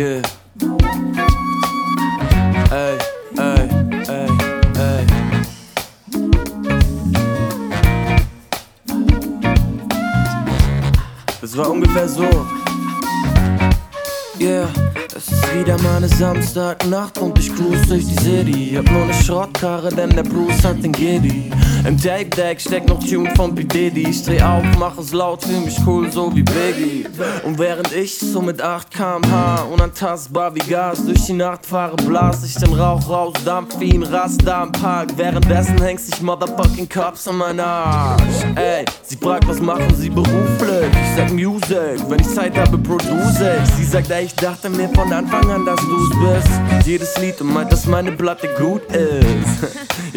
Yeah. Ey, ey, ey, ey. Es war ungefähr so. Yeah, es ist wieder mal eine Samstagnacht und ich cruise durch die City. Hab nur ne Schrottkarre, denn der Bruce hat den Giddy. Im Tape-Deck steckt noch Tune von P. Diddy. Ich dreh auf, mach es laut, fühl mich cool, so wie Biggie. Und während ich so mit 8 km/h unantastbar wie Gas durch die Nacht fahre, blas ich den Rauch raus, Dampf wie ein Raster im Park. Währenddessen hängst sich motherfucking Cops an meinen Arsch. Ey, sie fragt, was machen sie beruflich? Ich sag Music, wenn ich Zeit habe, produce ich. Sie sagt, ey, ich dachte mir von Anfang an, dass du's bist. Jedes Lied und meint, dass meine Platte gut ist.